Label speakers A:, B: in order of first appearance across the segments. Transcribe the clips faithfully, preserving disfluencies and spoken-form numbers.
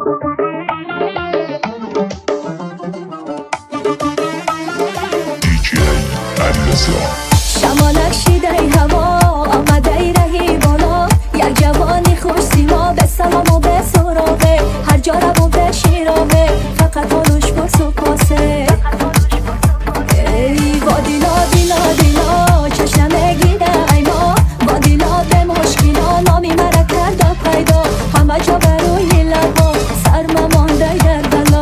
A: شمالک شیده هوا آمده رهی بالا، یک جوانی خوش سیما به سلام و به سراغه، هر جا رو به شیراغه، فقط حالش پرس و پاسه. ای با دیلا دیلا دیلا چشم گیده اینا، با دیلا به مشکینا نامی مرا کرده پیدا، همه جا بروی لبا سرما مانده در بلا.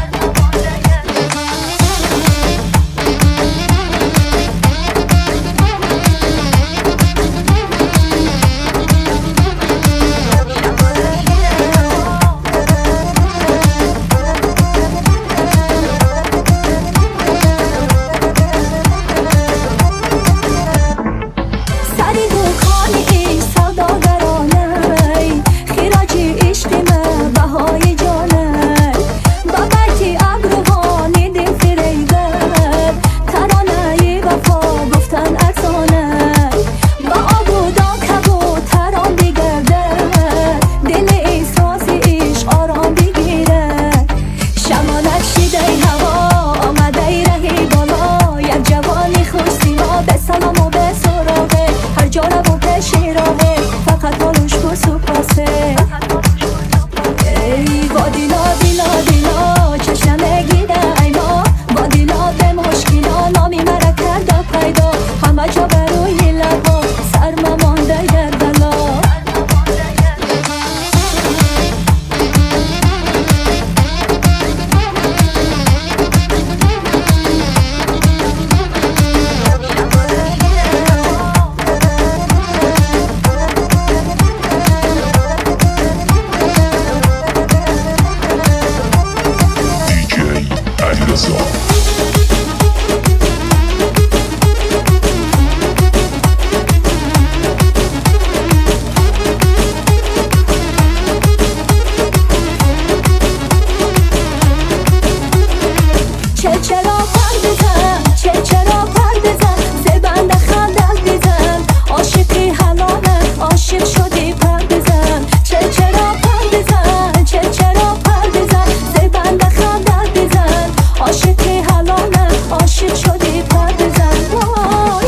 A: ای با دیلا دیلا دیلا چشم گیده اینا، با دیلا به مشکینا نامی مرا کرده پیدا، همه جا بروی لبا سرما مانده در بلا. چه چرا پر بزن، چه چرا پر بزن، زبند خندت بزن، عاشقی حلاله عاشق شدی پر بزن. چه چرا پر بزن، چه چرا پر بزن، زبند خندت بزن، عاشقی حلاله عاشق شدی پر بزن. وای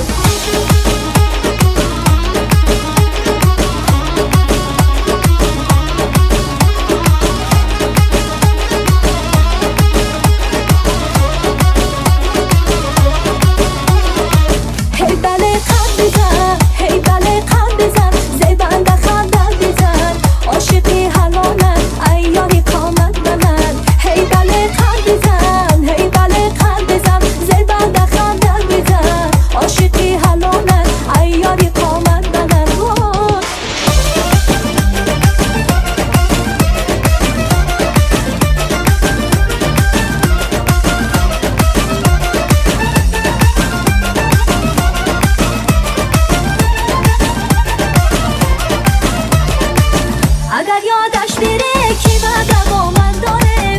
A: هی بله قلب بزن، زبند خندت بزن، عاشقی حلاله ایاری قامت به من. هی بله قلب بزن، هی بله قلب بزن، زبند خندت بزن، عاشقی حلاله ایاری قامت به من. اگر یادش بره کی بعد با من داره،